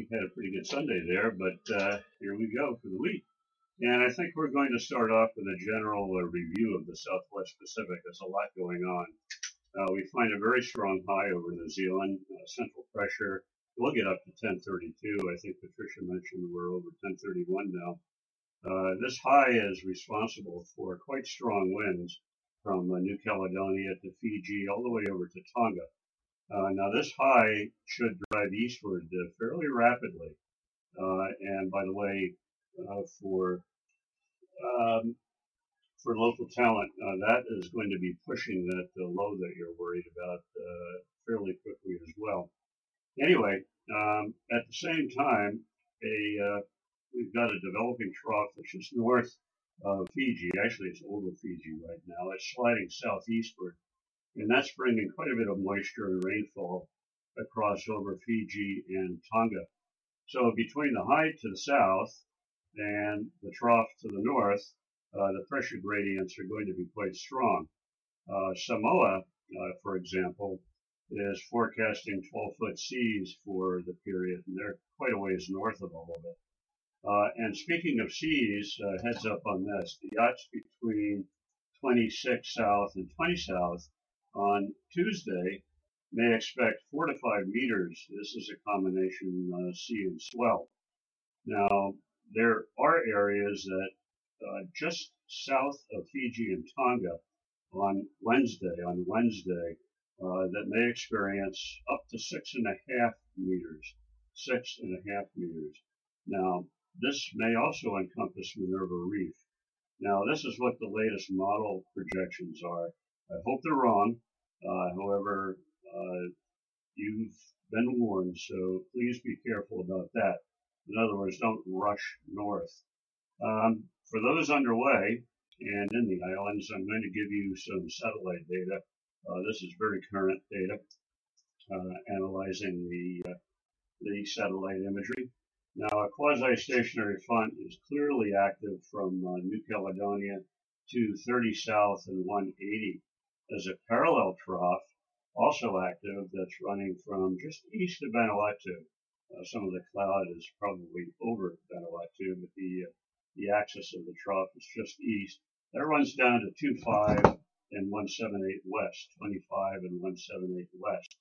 we had a pretty good Sunday there, but here we go for the week. And I think we're going to start off with a general review of the Southwest Pacific. There's a lot going on. We find a very strong high over New Zealand, central pressure. We'll get up to 1032. I think Patricia mentioned we're over 1031 now. This high is responsible for quite strong winds from New Caledonia to Fiji all the way over to Tonga. Now this high should drive eastward fairly rapidly. And by the way, for local talent, that is going to be pushing that low that you're worried about fairly quickly as well. Anyway, at the same time, we've got a developing trough that's just north of Fiji. Actually, it's over Fiji right now. It's sliding southeastward, and that's bringing quite a bit of moisture and rainfall across over Fiji and Tonga. So between the high to the south and the trough to the north, the pressure gradients are going to be quite strong. Samoa, for example, is forecasting 12-foot seas for the period, and they're quite a ways north of all of it. And speaking of seas, heads up on this, the yachts between 26 south and 20 south on Tuesday may expect 4 to 5 meters. This is a combination sea and swell. Now, there are areas that just south of Fiji and Tonga on Wednesday, that may experience up to 6.5 meters. 6.5 meters. Now, this may also encompass Minerva Reef. Now, this is what the latest model projections are. I hope they're wrong. However, you've been warned, so please be careful about that. In other words, don't rush north. For those underway and in the islands, I'm going to give you some satellite data. This is very current data, analyzing the satellite imagery. Now, a quasi-stationary front is clearly active from New Caledonia to 30 south and 180. There's a parallel trough, also active, that's running from just east of Vanuatu. Some of the cloud is probably over Vanuatu, but the axis of the trough is just east. That runs down to 25 and 178 west, 25 and 178 west.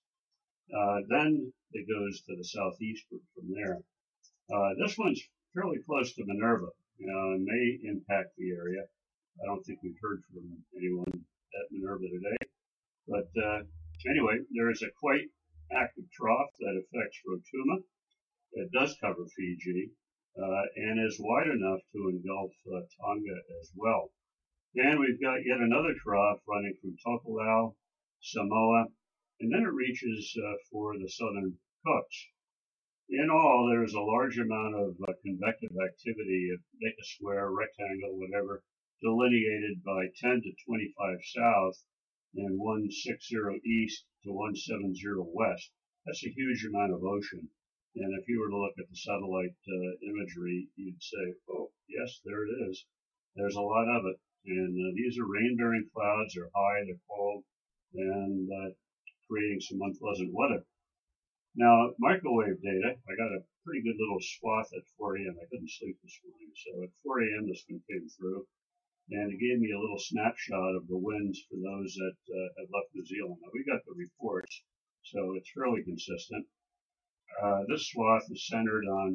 Then it goes to the southeastward from there. This one's fairly close to Minerva, and may impact the area. I don't think we've heard from anyone at Minerva today. But anyway, there is a quite active trough that affects Rotuma. It does cover Fiji and is wide enough to engulf Tonga as well. And we've got yet another trough running from Tokelau, Samoa, and then it reaches for the southern Cooks. In all, there is a large amount of convective activity, make a square, rectangle, whatever, delineated by 10 to 25 south and 160 east to 170 west. That's a huge amount of ocean. And if you were to look at the satellite imagery, you'd say, oh, yes, there it is. There's a lot of it. And these are rain-bearing clouds. They're high, they're cold, and creating some unpleasant weather. Now, microwave data, I got a pretty good little swath at 4 a.m. I couldn't sleep this morning. So at 4 a.m. this one came through, and it gave me a little snapshot of the winds for those that had left New Zealand. Now, we got the reports, so it's fairly consistent. This swath is centered on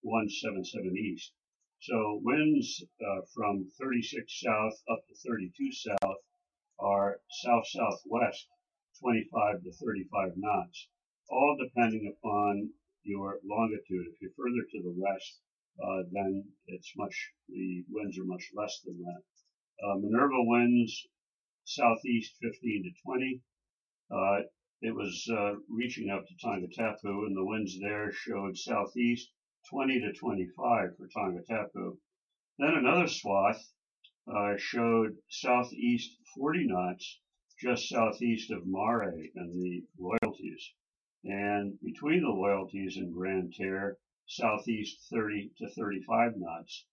177 east. So winds from 36 south up to 32 south are south-southwest, 25 to 35 knots, all depending upon your longitude. If you're further to the west, then the winds are much less than that. Minerva winds southeast 15 to 20. It was reaching up to Tongatapu, and the winds there showed southeast 20 to 25 for Tongatapu. Then another swath showed southeast 40 knots, just southeast of Mare and the Royalties. And between the Loyalties and Grand Terre, southeast 30 to 35 knots.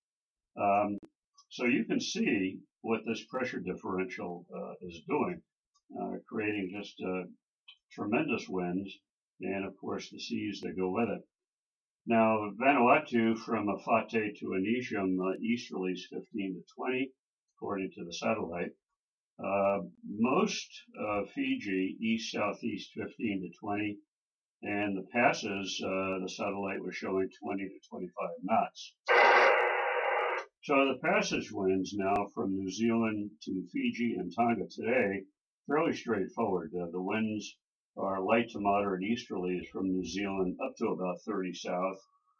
So you can see what this pressure differential is doing, creating just tremendous winds, and of course the seas that go with it. Now, Vanuatu from Afate to Anisium, easterlies 15 to 20, according to the satellite. Most Fiji, east-southeast 15 to 20, and the passes, the satellite was showing 20 to 25 knots. So the passage winds now from New Zealand to Fiji and Tonga today, fairly straightforward. The winds are light to moderate easterlies from New Zealand up to about 30 south.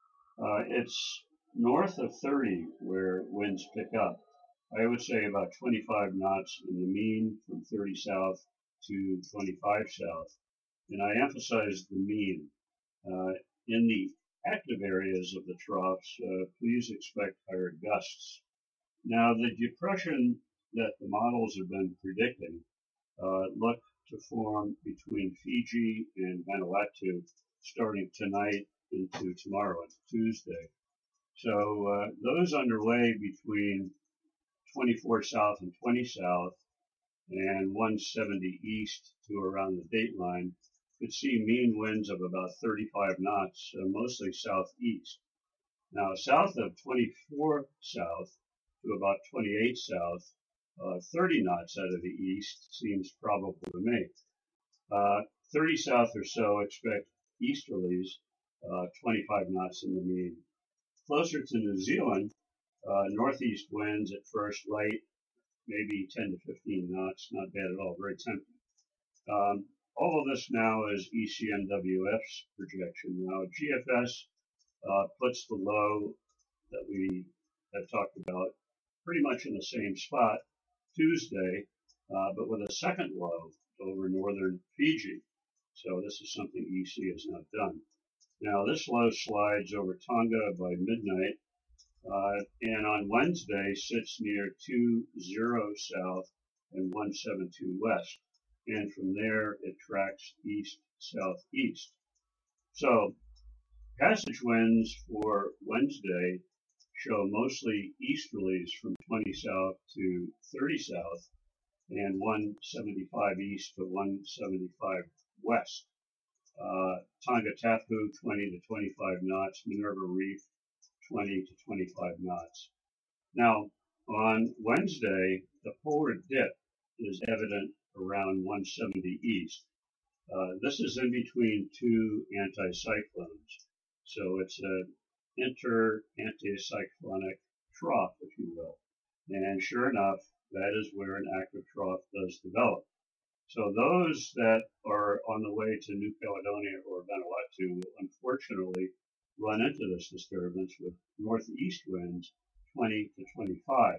It's north of 30 where winds pick up. I would say about 25 knots in the mean from 30 south to 25 south. And I emphasize the mean. In the active areas of the troughs, please expect higher gusts. Now, the depression that the models have been predicting look to form between Fiji and Vanuatu starting tonight into tomorrow, into Tuesday. So those underway between 24 south and 20 south and 170 east to around the dateline could see mean winds of about 35 knots, mostly southeast. Now, south of 24 south to about 28 south, 30 knots out of the east seems probable to me. 30 south or so, expect easterlies, 25 knots in the mean. Closer to New Zealand, northeast winds at first light, maybe 10 to 15 knots, not bad at all, very tempting. All of this now is ECMWF's projection. Now, GFS puts the low that we have talked about pretty much in the same spot Tuesday, but with a second low over northern Fiji. So this is something EC has not done. Now, this low slides over Tonga by midnight, and on Wednesday sits near 20 south and 172 west. And from there, it tracks east-southeast. So passage winds for Wednesday show mostly easterlies from 20 south to 30 south and 175 east to 175 west. Tonga Tapu 20 to 25 knots, Minerva Reef 20 to 25 knots. Now, on Wednesday, the polar dip is evident around 170 east. This is in between two anticyclones, so it's an inter-anticyclonic trough, if you will. And sure enough, that is where an active trough does develop. So those that are on the way to New Caledonia or Vanuatu will unfortunately run into this disturbance with northeast winds 20 to 25.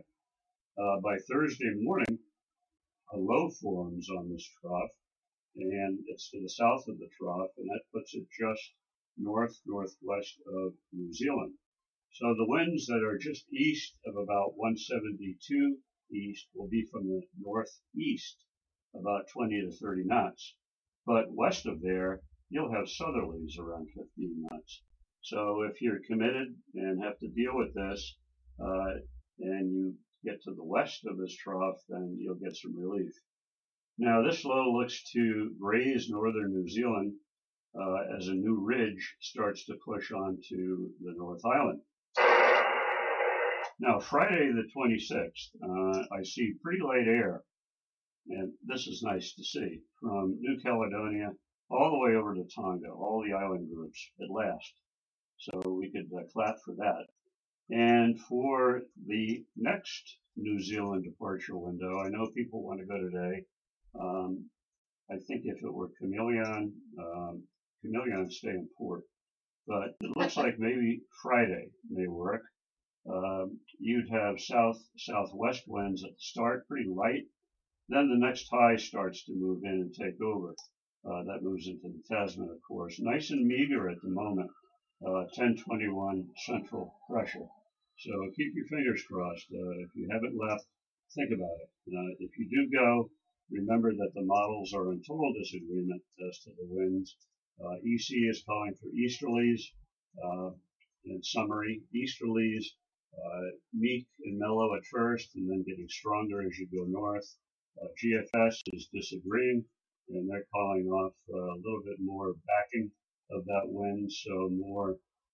By Thursday morning, a low forms on this trough, and it's to the south of the trough, and that puts it just northwest of New Zealand. So the winds that are just east of about 172 east will be from the northeast, about 20 to 30 knots. But west of there, you'll have southerlies around 15 knots. So if you're committed and have to deal with this, and you get to the west of this trough, then you'll get some relief. Now, this low looks to graze northern New Zealand as a new ridge starts to push onto the North Island. Now, Friday the 26th, I see pretty light air, and this is nice to see, from New Caledonia all the way over to Tonga, all the island groups at last. So we could clap for that. And for the next New Zealand departure window, I know people want to go today. I think if it were Chameleon, Chameleon stay in port. But it looks like maybe Friday may work. You'd have southwest winds at the start, pretty light. Then the next high starts to move in and take over. That moves into the Tasman, of course. Nice and meager at the moment, 1021 central pressure. So keep your fingers crossed. If you haven't left, think about it. If you do go, remember that the models are in total disagreement as to the winds. EC is calling for easterlies. In summary, easterlies, meek and mellow at first, and then getting stronger as you go north. GFS is disagreeing, and they're calling off a little bit more backing of that wind, so more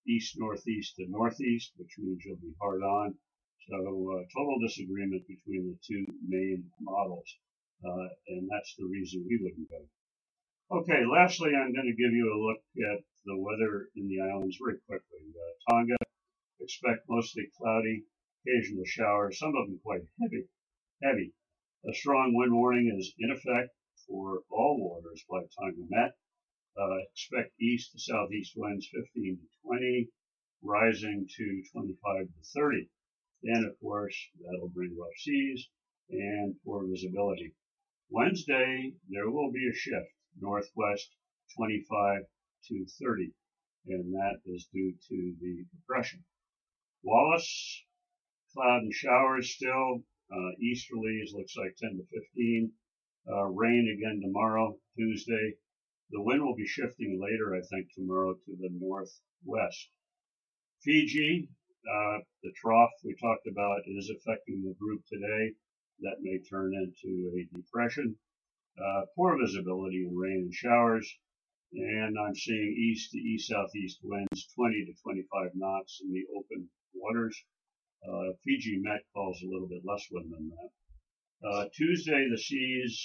east-northeast to northeast, which means you'll be hard on. So total disagreement between the two main models, and that's the reason we wouldn't go. Okay, lastly, I'm going to give you a look at the weather in the islands very quickly. Tonga, expect mostly cloudy, occasional showers, some of them quite heavy. A strong wind warning is in effect for all waters by Tonga Met. Expect east to southeast winds 15 to 20, rising to 25 to 30. And of course, that'll bring rough seas and poor visibility. Wednesday, there will be a shift, northwest 25 to 30, and that is due to the depression. Wallis, cloud and showers still, easterlies looks like 10 to 15, rain again tomorrow, Tuesday. The wind will be shifting later, I think, tomorrow to the northwest. Fiji, the trough we talked about is affecting the group today. That may turn into a depression. Poor visibility and rain and showers. And I'm seeing east to east-southeast winds 20 to 25 knots in the open waters. Fiji Met calls a little bit less wind than that. Tuesday, the seas,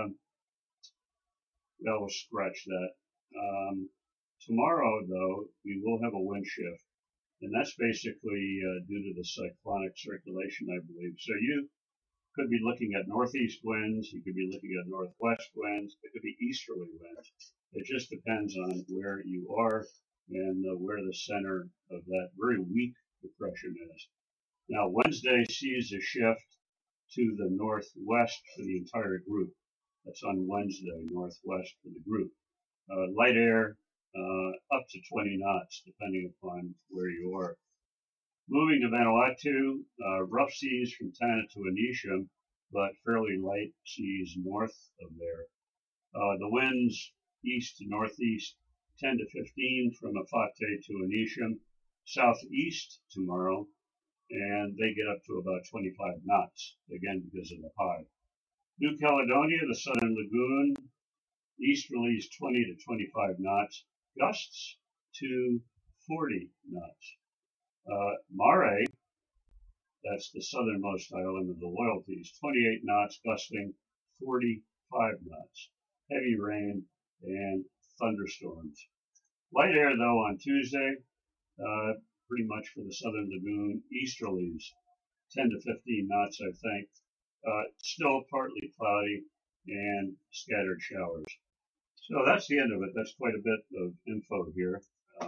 we'll scratch that. Tomorrow, though, we will have a wind shift. And that's basically due to the cyclonic circulation, I believe. So you could be looking at northeast winds, you could be looking at northwest winds, it could be easterly winds. It just depends on where you are and where the center of that very weak depression is. Now, Wednesday sees a shift to the northwest for the entire group. That's on Wednesday, northwest for the group. Light air, up to 20 knots, depending upon where you are. Moving to Vanuatu, rough seas from Tanna to Anisha, but fairly light seas north of there. The winds east to northeast, 10 to 15 from Afate to Anisha, southeast tomorrow, and they get up to about 25 knots, again because of the high. New Caledonia, the southern lagoon, easterlies 20 to 25 knots, gusts to 40 knots. Mare, that's the southernmost island of the Loyalties, 28 knots, gusting 45 knots. Heavy rain and thunderstorms. Light air, though, on Tuesday, pretty much for the southern lagoon, easterlies, 10 to 15 knots, I think. Still partly cloudy and scattered showers. So that's the end of it. That's quite a bit of info here.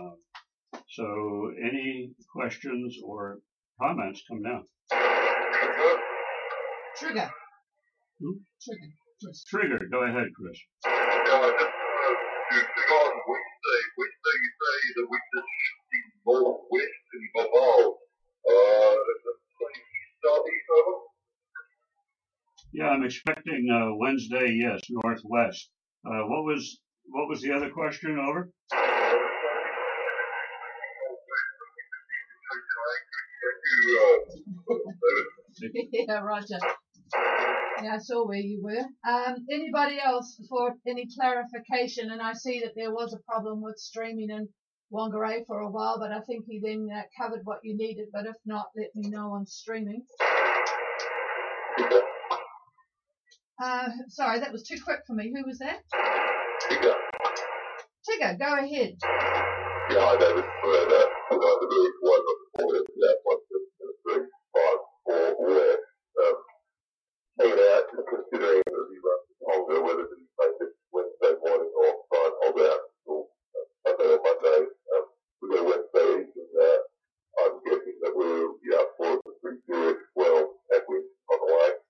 So any questions or comments, come down. Trigger. Trigger, go ahead, Chris. Yeah, I just to pick on Wednesday. Wednesday, you say the wind is shifting northwest in Bobal. Southeast over? Yeah, I'm expecting Wednesday, yes, northwest. What was the other question, over? Yeah, Roger. Yeah, I saw where you were. Anybody else for any clarification? And I see that there was a problem with streaming in Whangarei for a while, but I think he then covered what you needed. But if not, let me know on streaming. Sorry, that was too quick for me. Who was that? Tigger. Tigger, go ahead. Yeah, I know this for that. I got the very one before that one, 3, 5, 4, where hanging out, just considering that we run Tonga, whether to make it Wednesday morning or try and hold out until Sunday or Monday. We go Wednesday evening. I'm guessing that we'll be up for the 3 period well, and we're on the way.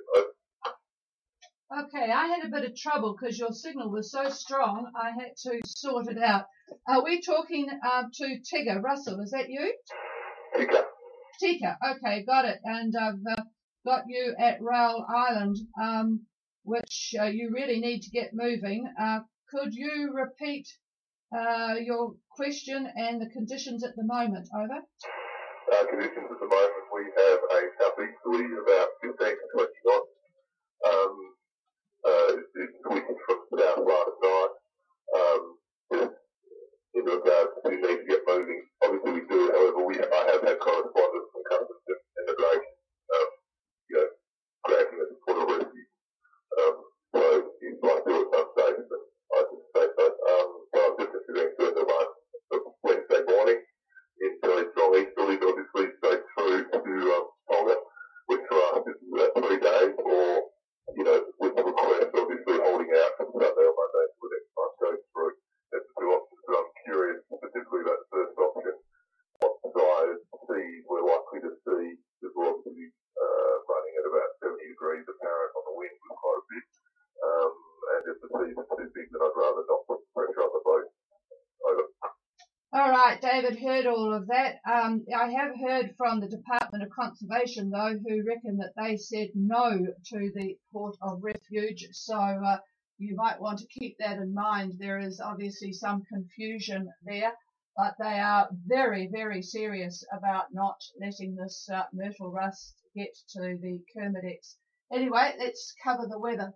Okay, I had a bit of trouble because your signal was so strong, I had to sort it out. Are we talking to Tigger? Russell, is that you? Tika, okay, got it. And I've got you at Rail Island, which you really need to get moving. Could you repeat your question and the conditions at the moment? Over. Conditions at the moment, we have a southeasterly about 15 to 20 knots. It's switching from south last night. In regards to need to get moving, obviously David heard all of that. I have heard from the Department of Conservation, though, who reckon that they said no to the port of refuge. So you might want to keep that in mind. There is obviously some confusion there, but they are very, very serious about not letting this myrtle rust get to the Kermadex. Anyway, let's cover the weather.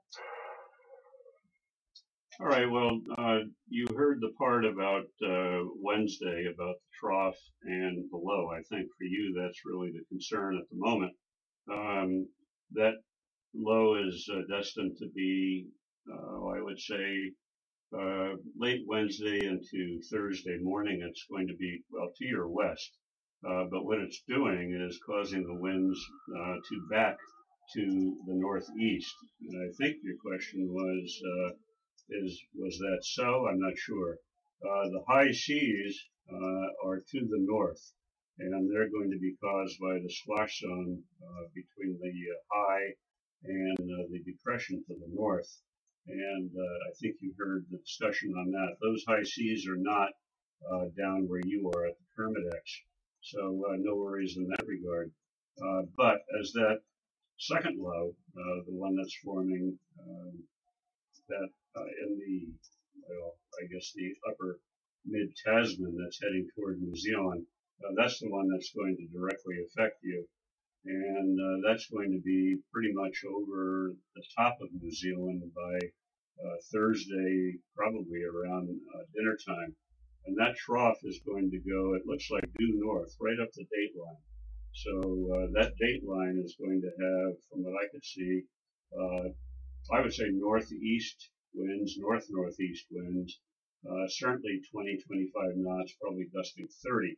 All right, well, you heard the part about Wednesday, about the trough and the low. I think for you that's really the concern at the moment. That low is destined to be, I would say, late Wednesday into Thursday morning. It's going to be, well, to your west. But what it's doing is causing the winds to back to the northeast. And I think your question was, was that so? I'm not sure. The high seas are to the north, and they're going to be caused by the swash zone between the high and the depression to the north. And I think you heard the discussion on that. Those high seas are not down where you are at the Kermadex, so no worries in that regard. But as that second low, the one that's forming that in the, well, I guess the upper mid-Tasman that's heading toward New Zealand, that's the one that's going to directly affect you. And that's going to be pretty much over the top of New Zealand by Thursday, probably around dinner time. And that trough is going to go, it looks like, due north, right up the date line. So that date line is going to have, from what I could see, I would say northeast winds, north-northeast winds, certainly 20, 25 knots, probably gusting 30.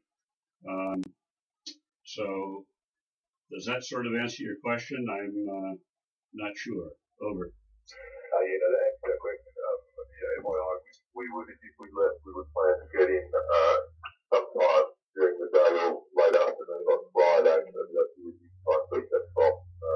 So does that sort of answer your question? I'm not sure. Over. Yeah, no, that answers that question. Yeah, FYI, we would, if we left, we would plan to get in sometime during the day or late afternoon on Friday, so that we would try and beat that top.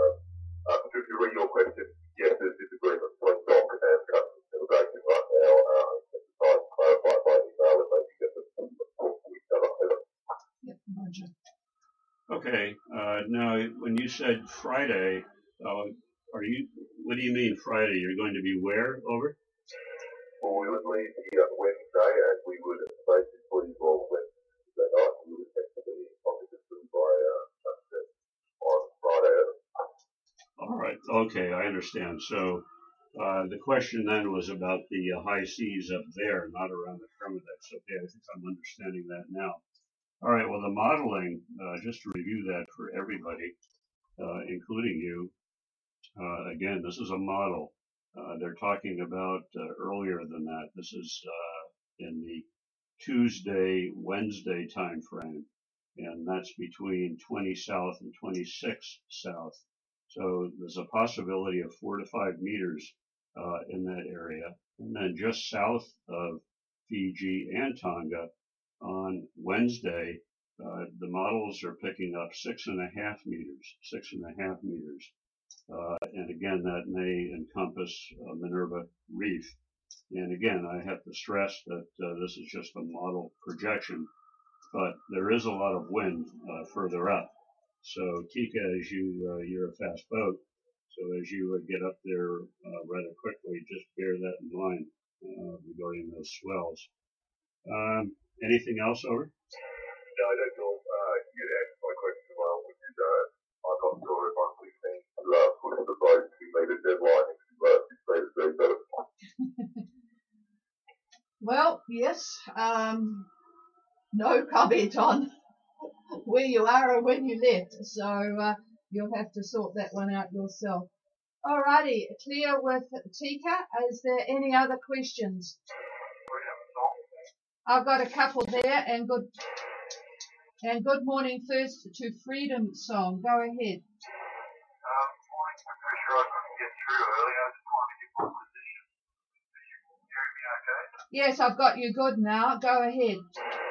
To read your question, yes, there's disagreement between DOC and Customs Immigration right now. I think the time to clarify by email and maybe get them to talk to each other later. Yep, Roger. Okay. Now, when you said Friday, what do you mean Friday? You're going to be where? Over? Well, we would leave here Wednesday, and we would basically, well, Wednesday night, we would effectively obviously by sunset on Friday. All right. Okay, I understand. So the question then was about the high seas up there, not around the Kermadex. Okay, I think I'm understanding that now. All right. Well, the modeling, just to review that for everybody, including you. Again, this is a model. They're talking about earlier than that. This is in the Tuesday, Wednesday time frame, and that's between 20 south and 26 south. So there's a possibility of 4 to 5 meters in that area. And then just south of Fiji and Tonga on Wednesday, the models are picking up 6.5 meters, 6.5 meters. And again, that may encompass Minerva Reef. And again, I have to stress that this is just a model projection, but there is a lot of wind further up. So Tika, as you're a fast boat, so as you get up there rather quickly, just bear that in mind regarding those swells. Anything else, over? No, that's all. You answered my question well, which is I'm not sure if I'm listening to push the boat to meet a deadline to do better. Well, yes. No comment on where you are or when you left, so you'll have to sort that one out yourself. Alrighty, clear with Tika. Is there any other questions? I've got a couple there, and good morning first to Freedom Song. Go ahead. Morning, Patricia. I couldn't get through earlier. I just wanted to get my position. Are you hearing me okay? Yes, I've got you good now. Go ahead.